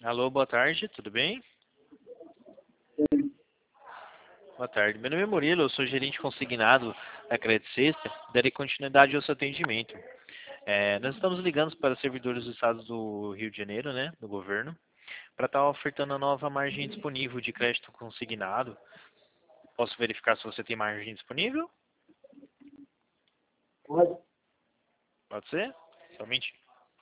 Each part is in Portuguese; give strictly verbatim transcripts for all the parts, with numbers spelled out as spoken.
Alô, boa tarde, tudo bem? Sim. Boa tarde, meu nome é Murilo, eu sou gerente consignado da Credit Sexta, darei continuidade ao seu atendimento. É, nós estamos ligando para servidores do estado do Rio de Janeiro, né, do governo, para estar ofertando a nova margem disponível de crédito consignado. Posso verificar se você tem margem disponível? Pode? Pode ser? Somente.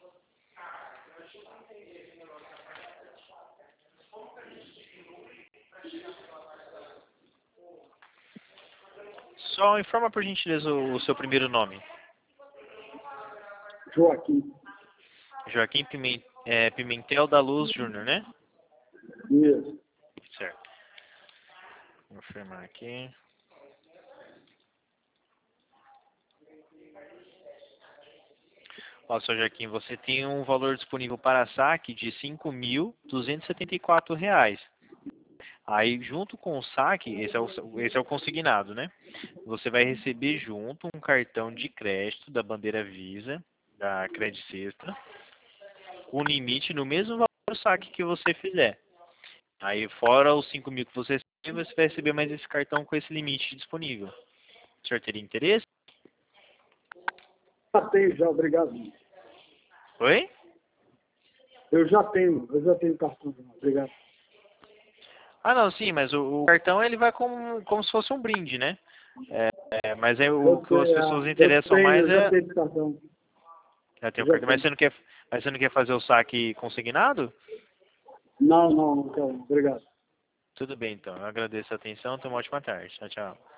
Só informa por gentileza o, o seu primeiro nome. Joaquim. Joaquim Pimen- é, Pimentel da Luz Júnior, né? Isso. Certo. Vou confirmar aqui. Ó, seu Joaquim, você tem um valor disponível para saque de cinco mil duzentos e setenta e quatro reais. Aí, junto com o saque, esse é o, esse é o consignado, né? Você vai receber junto um cartão de crédito da bandeira Visa, da Credit Sexta, com limite no mesmo valor do saque que você fizer. Aí, fora os cinco mil que você recebeu, você vai receber mais esse cartão com esse limite disponível. O senhor teria interesse? Já tenho, já, obrigado. Oi? Eu já tenho, eu já tenho cartão, obrigado. Ah, não, sim, mas o, o cartão ele vai como, como se fosse um brinde, né? É, é, mas é o Eu, que as tenho, pessoas ah, eu interessam tenho, mais eu já é. tenho cartão. Já tem Eu o já cartão. Mas tenho. você não quer, mas você não quer fazer o saque consignado? Não, não, não quero, obrigado. Tudo bem, então. Eu agradeço a atenção. Tenha uma ótima tarde. Tchau, tchau.